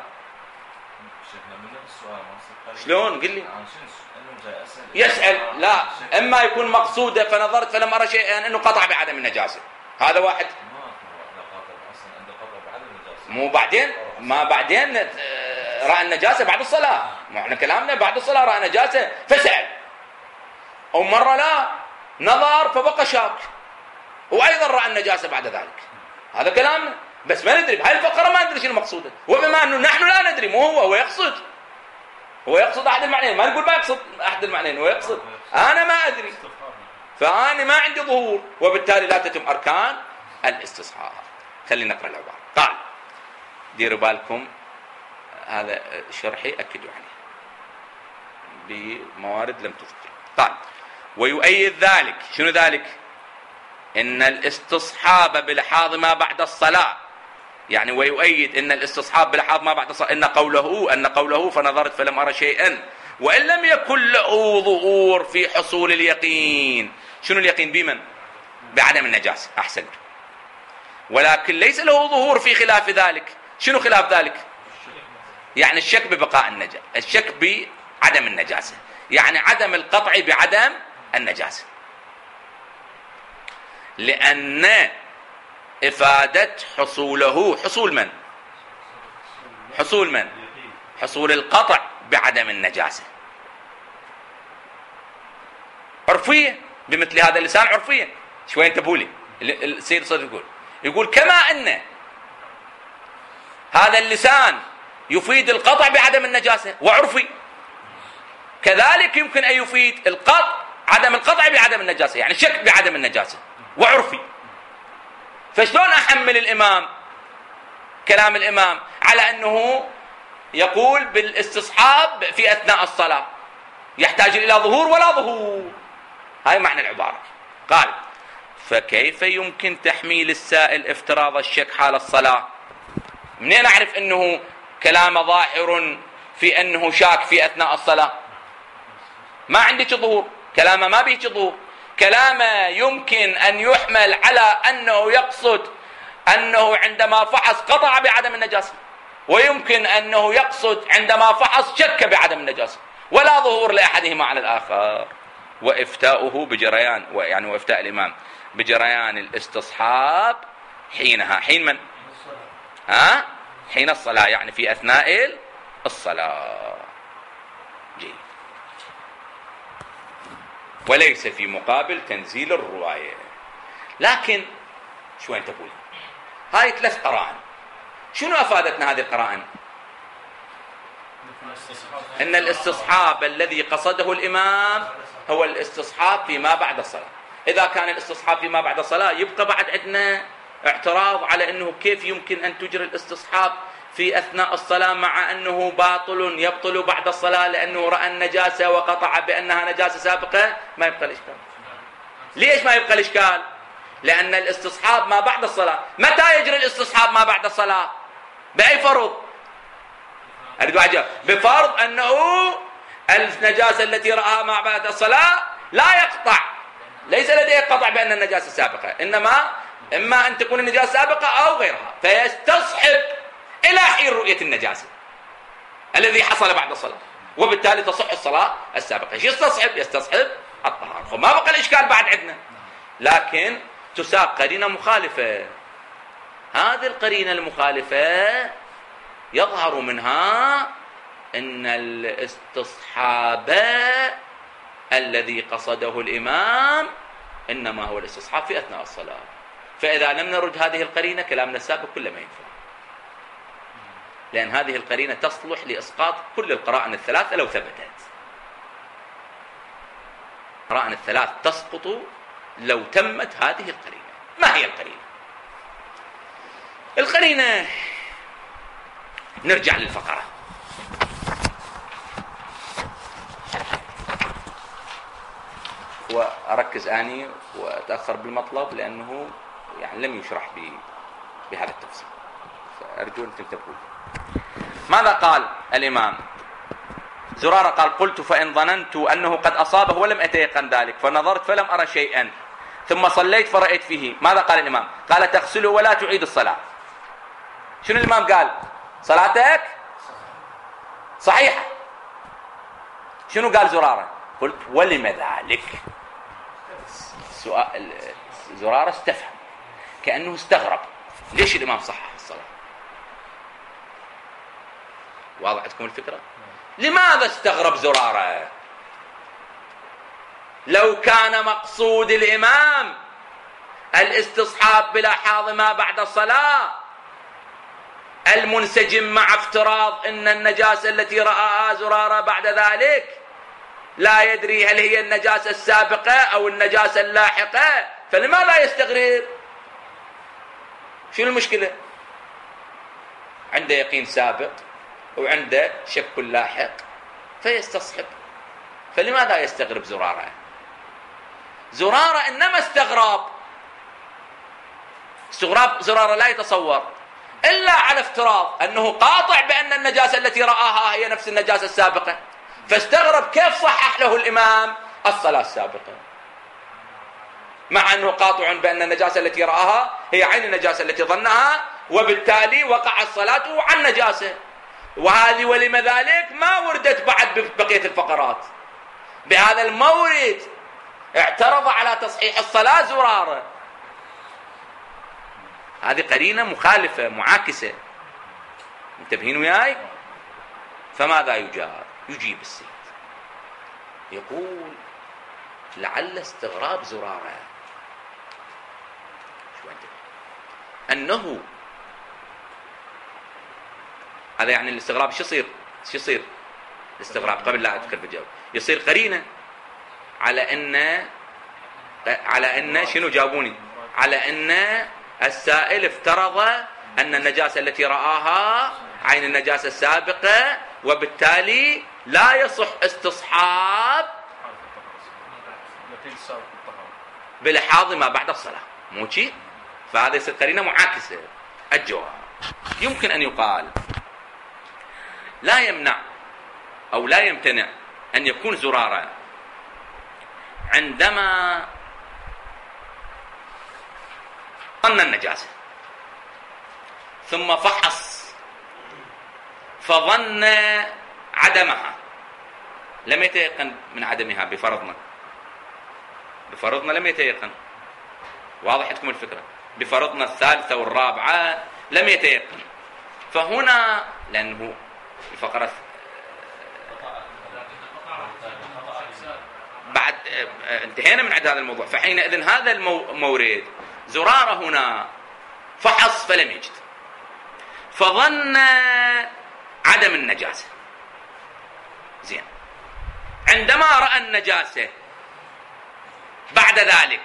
شلون؟ قل لي. يسأل، لا إما يكون مقصوده فنظرت فلم أرى شيئا أنه قطع بعدم النجاسة، هذا واحد. مو بعدين ما بعدين رأى النجاسة بعد الصلاة، مو احنا كلامنا بعد الصلاة رأى نجاسة فسأل، أو مرة لا نظر فبقى شاك وأيضا رأى النجاسة بعد ذلك، هذا كلامنا، بس ما ندري بهاي الفقرة ما ندري شنو المقصودة، وبما أنه نحن لا ندري، مو هو يقصد أحد المعنيين، ما نقول ما يقصد أحد المعنيين، هو يقصد أنا ما أدري، فأنا ما عندي ظهور، وبالتالي لا تتم أركان الاستصحاب. خلينا نقرأ العبارة. قال، ديروا بالكم هذا شرحي أكدوا عليه بموارد لم تذكر. قال ويؤيد ذلك، شنو ذلك؟ إن الاستصحاب بلحاظ ما بعد الصلاة، يعني ويؤيد إن الاستصحاب بلحاظ ما بعد الصلاة، أن قوله فنظرت فلم أرى شيئا وإن لم يكن له ظهور في حصول اليقين. شنو اليقين؟ بمن؟ بعدم النجاسة. أحسنت. ولكن ليس له ظهور في خلاف ذلك. شنو خلاف ذلك؟ يعني الشك ببقاء النجاسة، الشك بعدم النجاسة، يعني عدم القطع بعدم النجاسة، لأن إفادة حصوله حصول من؟ حصول القطع بعدم النجاسة عرفية، بمثل هذا اللسان عرفية. شوي انتبهوا لي، السيد صدق يقول كما أن هذا اللسان يفيد القطع بعدم النجاسة وعرفي، كذلك يمكن أن يفيد عدم القطع بعدم النجاسة، يعني شك بعدم النجاسة وعرفي. فشلون أحمل الإمام كلام الإمام على أنه يقول بالاستصحاب في أثناء الصلاة يحتاج إلى ظهور ولا ظهور؟ هاي معنى العبارة. قال فكيف يمكن تحميل السائل افتراض الشك حال الصلاة؟ منين أعرف أنه كلام ظاهر في أنه شاك في أثناء الصلاة؟ ما عندك ظهور، كلامه ما بيك ظهور، كلامه يمكن أن يحمل على أنه يقصد أنه عندما فحص قطع بعدم النجاسة، ويمكن أنه يقصد عندما فحص شك بعدم النجاسة، ولا ظهور لأحدهما على الآخر. وإفتاؤه بجريان، يعني وإفتاء الإمام بجريان الاستصحاب حينها، حين من؟ حين الصلاة، يعني في أثناء الصلاة. جيد. وليس في مقابل تنزيل الرواية. لكن شو أنت تقول؟ هاي 3 قرائن، شنو أفادتنا هذه القرائن؟ إن الاستصحاب الذي قصده الإمام هو الاستصحاب فيما بعد الصلاة. إذا كان الاستصحاب فيما بعد الصلاة يبقى بعد عندنا اعتراض على أنه كيف يمكن أن تجري الاستصحاب في أثناء الصلاة مع أنه باطل يبطل بعد الصلاة لأنه رأى النجاسة وقطع بأنها نجاسة سابقة. ما يبقى الإشكال. ليش ما يبقى الإشكال؟ لأن الاستصحاب ما بعد الصلاة. متى يجري الاستصحاب ما بعد الصلاة؟ بأي فرض؟ أريد أجاب. بفرض أنه النجاسة التي رأها ما بعد الصلاة لا يقطع، ليس لديه قطع بأن النجاسة سابقة، إنما إما أن تكون النجاسة سابقة أو غيرها، فيستصحب إلى حين رؤية النجاسة الذي حصل بعد الصلاة، وبالتالي تصح الصلاة السابقة. ايش يستصحب الطهارة. فما بقى الإشكال بعد عندنا، لكن تساق قرينة مخالفة. هذه القرينة المخالفة يظهر منها أن الاستصحاب الذي قصده الإمام إنما هو الاستصحاب في أثناء الصلاة. فإذا لم نرد هذه القرينة كلامنا السابق كله ما ينفع، لأن هذه القرينة تصلح لإسقاط كل القرائن الثلاثة لو ثبتت. القرائن الثلاث تسقط لو تمت هذه القرينة. ما هي القرينة؟ القرينة، نرجع للفقرة. وأركز آني وأتأخر بالمطلب لأنه يعني لم يشرح بهذا التفصيل، فأرجو أن تنتبهوا. ماذا قال الإمام؟ زرارة قال: قلت فإن ظننت أنه قد أصابه ولم أتيقن ذلك فنظرت فلم أرى شيئا ثم صليت فرأيت فيه. ماذا قال الإمام؟ قال: تغسله ولا تعيد الصلاة. شنو الإمام قال؟ صلاتك صحيحة. شنو قال زرارة؟ قلت: ولم ذلك؟ سؤال زرارة استفهم كأنه استغرب، ليش الإمام صحح الصلاة؟ واضح عندكم الفكرة؟ لماذا استغرب زرارة؟ لو كان مقصود الإمام الاستصحاب بلاحاظ ما بعد الصلاة المنسجم مع افتراض أن النجاسة التي رآها زرارة بعد ذلك لا يدري هل هي النجاسة السابقة أو النجاسة اللاحقة، فلماذا يستغرب؟ شنو المشكلة؟ عنده يقين سابق وعنده شك لاحق فيستصحب، فلماذا يستغرب زرارة؟ زرارة إنما استغراب زرارة لا يتصور إلا على افتراض أنه قاطع بأن النجاسة التي رآها هي نفس النجاسة السابقة، فاستغرب كيف صحح له الإمام الصلاة السابقة مع أنه قاطع بأن النجاسة التي رآها هي عين النجاسة التي ظنها، وبالتالي وقعت صلاته عن نجاسة. وهذه ولم ذلك ما وردت بعد بقية الفقرات. بهذا المورد اعترض على تصحيح الصلاة زرارة. هذه قرينة مخالفة معاكسة، انتبهين وياي؟ فماذا يجيب السيد؟ يقول: لعل استغراب زرارة أنه هذا يعني الاستغراب شو يصير الاستغراب قبل لا أدخل بالجواب يصير قرينة على أن شنو جابوني؟ على أن السائل افترض أن النجاسة التي رآها عين النجاسة السابقة، وبالتالي لا يصح استصحاب بلحاظ ما بعد الصلاة. مو شيء؟ فهذا يصير قرينة معاكسة. الجواب: يمكن أن يقال لا يمنع أو لا يمتنع أن يكون زرارة عندما ظن النجاسة ثم فحص فظن عدمها، لم يتيقن من عدمها بفرضنا لم يتيقن. واضح عندكم الفكرة؟ بفرضنا الثالثة والرابعة لم يتيقن. فهنا لأنه الفقرة بعد انتهينا من عند هذا الموضوع، فحينئذ هذا المورد زرارة هنا فحص فلم يجد، فظن عدم النجاسة. زين، عندما رأى النجاسة بعد ذلك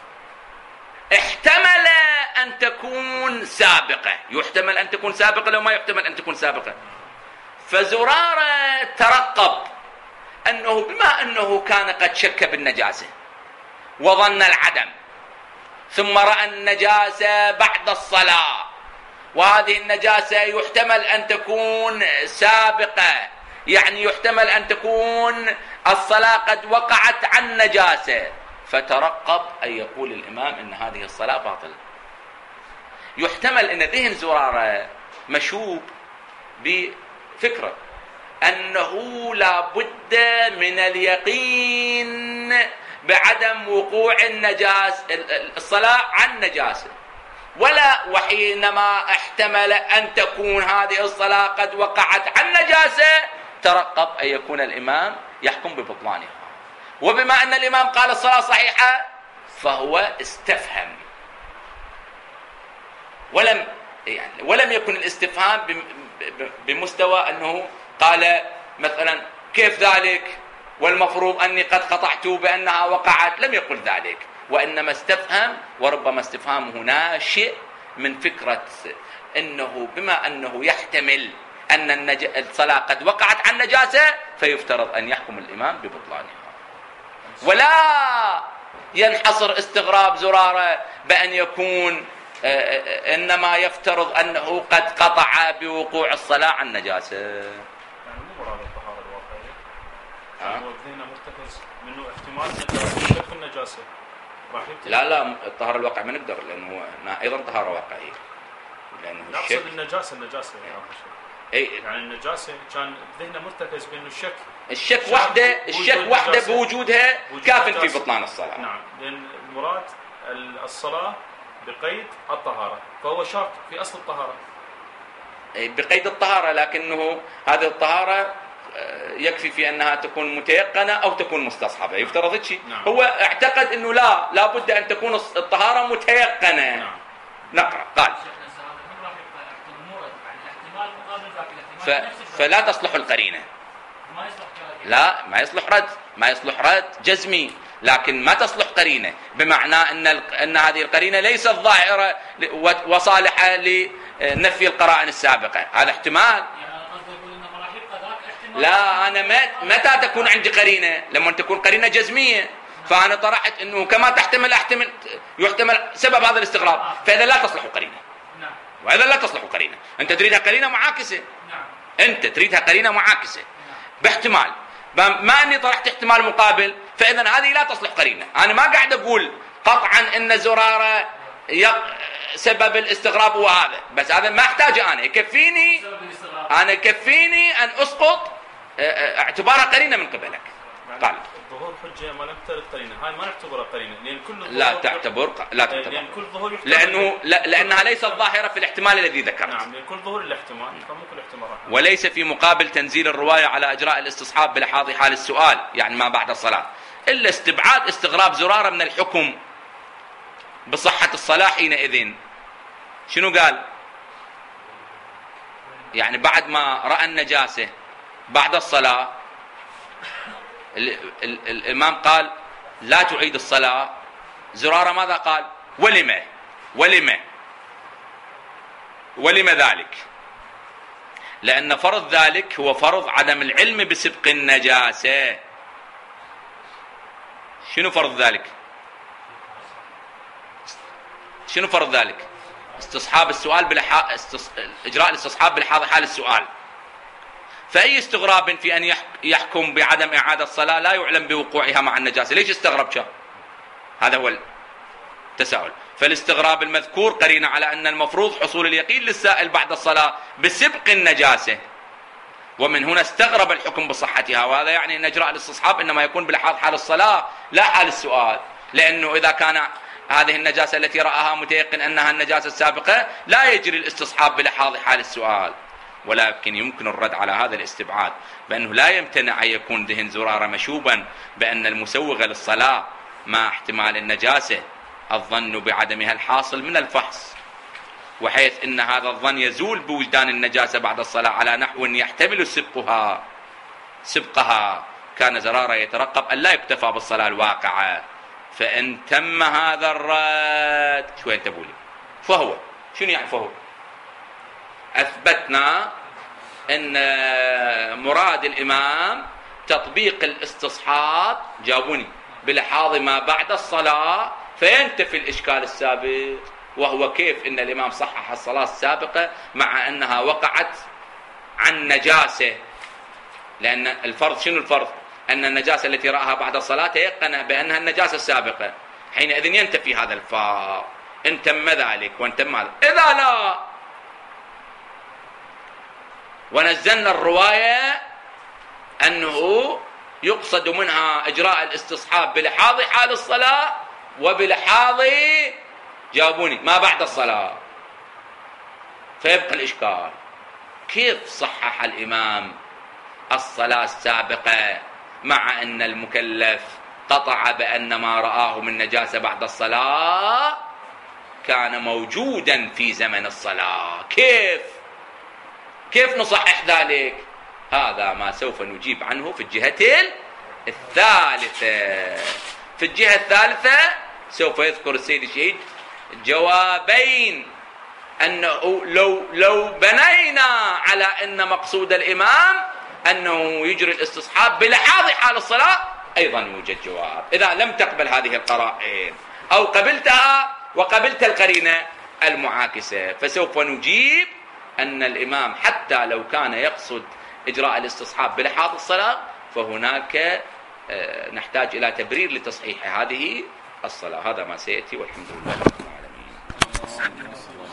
احتمل أن تكون سابقة، يحتمل أن تكون سابقة لو ما يحتمل أن تكون سابقة. فزرارة ترقب أنه بما أنه كان قد شك بالنجاسة وظن العدم ثم رأى النجاسة بعد الصلاة، وهذه النجاسة يحتمل أن تكون سابقة، يعني يحتمل أن تكون الصلاة قد وقعت عن نجاسة، فترقب أن يقول الإمام إن هذه الصلاة باطلة. يحتمل أن ذهن زرارة مشوب بفكرة أنه لا بد من اليقين بعدم وقوع الصلاة عن نجاسة، وحينما احتمل أن تكون هذه الصلاة قد وقعت عن نجاسة ترقب أن يكون الإمام يحكم ببطلانها. وبما أن الإمام قال الصلاة صحيحة فهو استفهم، ولم يكن الاستفهام بمستوى أنه قال مثلا كيف ذلك؟ والمفروض أني قد قطعت بأنها وقعت، لم يقل ذلك، وإنما استفهم، وربما استفهامه ناشئ من فكرة أنه بما أنه يحتمل أن الصلاة قد وقعت عن نجاسة فيفترض أن يحكم الإمام ببطلانها، ولا ينحصر استغراب زرارة بأن يكون إنما يفترض أنه قد قطع بوقوع الصلاة عن نجاسة. يعني مو مراد الطهارة الواقعية، هو ذهنه مرتكز منه احتمال شك في النجاسة. لا الطهارة الواقع ما نقدر، لأنه أيضا طهارة واقعية، لأنه نقصد النجاسة يعني النجاسة كان ذهنه مرتكز بأنه الشك وحده بوجودها كاف في بطلان الصلاة. نعم، لأن المراد الصلاة بقيد الطهارة، فهو شاك في أصل الطهارة بقيد الطهارة، لكنه هذه الطهارة يكفي في أنها تكون متيقنة أو تكون مستصحبة، يفترض شيء. نعم. هو اعتقد أنه لا بد أن تكون الطهارة متيقنة. نعم. نقرأ قال فلا تصلح القرينة، لا ما يصلح رد جزمي، لكن ما تصلح قرينة، بمعنى أن هذه القرينة ليست ظاهرة وصالحة لنفي القرائن السابقة. هذا احتمال. لا، أنا متى تكون عندي قرينة؟ لما تكون قرينة جزمية. فأنا طرحت أنه كما يحتمل سبب هذا الاستغراب، فإذا لا تصلح قرينة، وإذا لا تصلح قرينة. أنت تريدها قرينة معاكسة، أنت تريدها قرينة معاكسة باحتمال، ما أني طرحت احتمال مقابل، فإذا هذه لا تصلح قرينة. أنا ما قاعد أقول قطعا أن زرارة سبب الاستغراب هو هذا، بس هذا ما أحتاجه، أنا يكفيني أن أسقط اعتبارها قرينة من قبلك. قال ظهور حجة ما نفترض قرينة، هاي ما نعتبرها قرينة، لأن كل ظهور لا تعتبر لأن كل ظهور لأنها ليست ظاهرة في الاحتمال الذي ذكرت. نعم، لأن كل ظهور الاحتمال، فمو كل احتمال. وليس في مقابل تنزيل الرواية على إجراء الاستصحاب بلحاظ حال السؤال، يعني ما بعد الصلاة، إلا استبعاد استغراب زرارة من الحكم بصحة الصلاة حينئذ. شنو قال؟ يعني بعد ما رأى النجاسة بعد الصلاة الإمام قال لا تعيد الصلاة. زرارة ماذا قال؟ ولم ذلك؟ لأن فرض ذلك هو فرض عدم العلم بسبق النجاسة. شنو فرض ذلك؟ استصحاب السؤال إجراء الاستصحاب بلحاظ حال السؤال. فأي استغراب في أن يحكم بعدم إعادة الصلاة لا يعلم بوقوعها مع النجاسة. ليش استغرب شا؟ هذا هو التساؤل. فالاستغراب المذكور قرينة على أن المفروض حصول اليقين للسائل بعد الصلاة بسبق النجاسة، ومن هنا استغرب الحكم بصحتها. وهذا يعني أن إجراء الاستصحاب إنما يكون بلحاظ حال الصلاة لا حال السؤال، لأنه إذا كان هذه النجاسة التي رآها متيقن أنها النجاسة السابقة لا يجري الاستصحاب بلحاظ حال السؤال. ولكن يمكن الرد على هذا الاستبعاد بأنه لا يمتنع أن يكون ذهن زرارة مشوبا بأن المسوغ للصلاة مع احتمال النجاسة الظن بعدمها الحاصل من الفحص، وحيث أن هذا الظن يزول بوجدان النجاسة بعد الصلاة على نحو يحتمل سبقها، كان زرارة يترقب أن لا يكتفى بالصلاة الواقعة. فإن تم هذا الرد شو ينتبه لي؟ فهو شنو يعني فهو؟ أثبتنا أن مراد الإمام تطبيق الاستصحاب، جاوبوني، بلحاظ ما بعد الصلاة، فينتفي الإشكال السابق، وهو كيف أن الإمام صحح الصلاة السابقة مع أنها وقعت عن نجاسة. لأن الفرض شنو الفرض؟ أن النجاسة التي رأها بعد الصلاة تيقن بأنها النجاسة السابقة، حينئذ ينتفي هذا الفرض إن تم ذلك وإن تم هذا. إذا لا، ونزلنا الرواية أنه يقصد منها إجراء الاستصحاب بلحاظ حال الصلاة وبلحاظ، جاوبوني، ما بعد الصلاة، فيبقى الإشكال كيف صحح الإمام الصلاة السابقة مع أن المكلف قطع بأن ما رآه من نجاسة بعد الصلاة كان موجودا في زمن الصلاة؟ كيف نصحح ذلك؟ هذا ما سوف نجيب عنه في الجهة الثالثة. في الجهة الثالثة سوف يذكر السيد الشهيد جوابين، أنه لو بنينا على أن مقصود الإمام أنه يجري الاستصحاب بلحاظ حال الصلاة، أيضا يوجد جواب. إذا لم تقبل هذه القرائن أو قبلتها وقبلت القرينة المعاكسة، فسوف نجيب أن الإمام حتى لو كان يقصد إجراء الاستصحاب بلحاظ الصلاة، فهناك نحتاج إلى تبرير لتصحيح هذه الصلاة. هذا ما سيأتي، والحمد لله رب العالمين.